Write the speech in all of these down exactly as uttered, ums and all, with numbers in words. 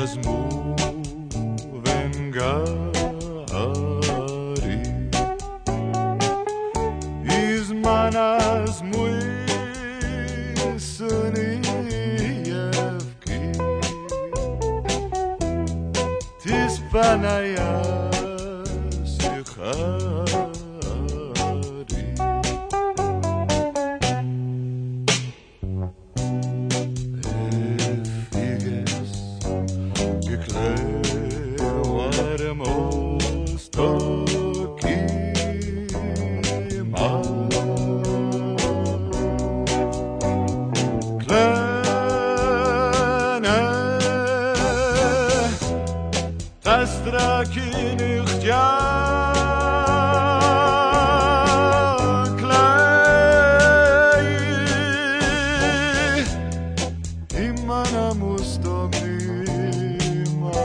az muvengari iz manas muy sunijevki tis panaya Strakinych klei imana mustomima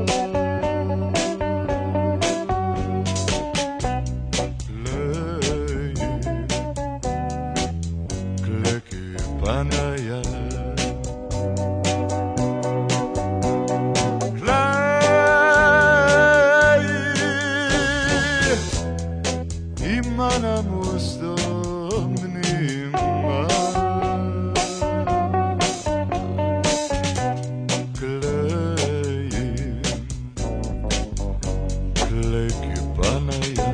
klei kleki panaya imana mustomnima klejim kleki panaya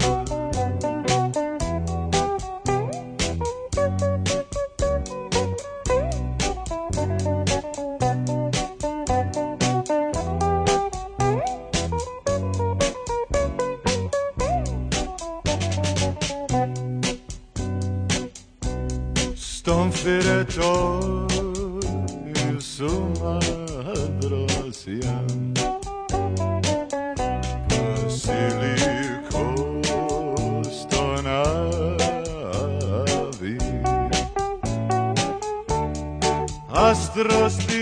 Stom firetor suma drosiam Basiliko stonavi Astrosti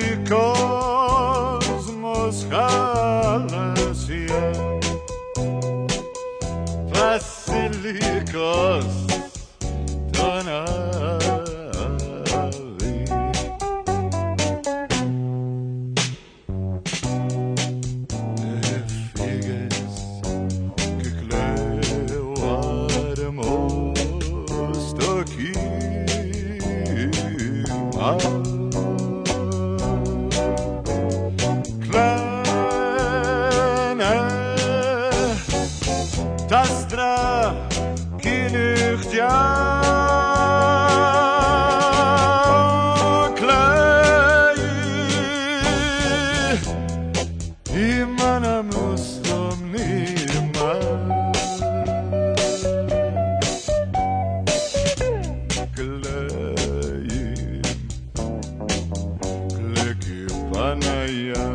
kosmos halasiam Basilikos stonavi Figes que clevaremos aqui Klene Tastra kinich imana mustomnima klejim kleki panaya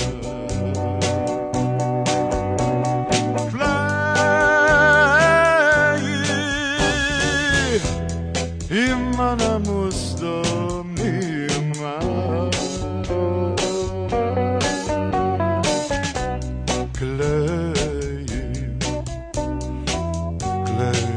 klejim imana mustomnima Clay, clay.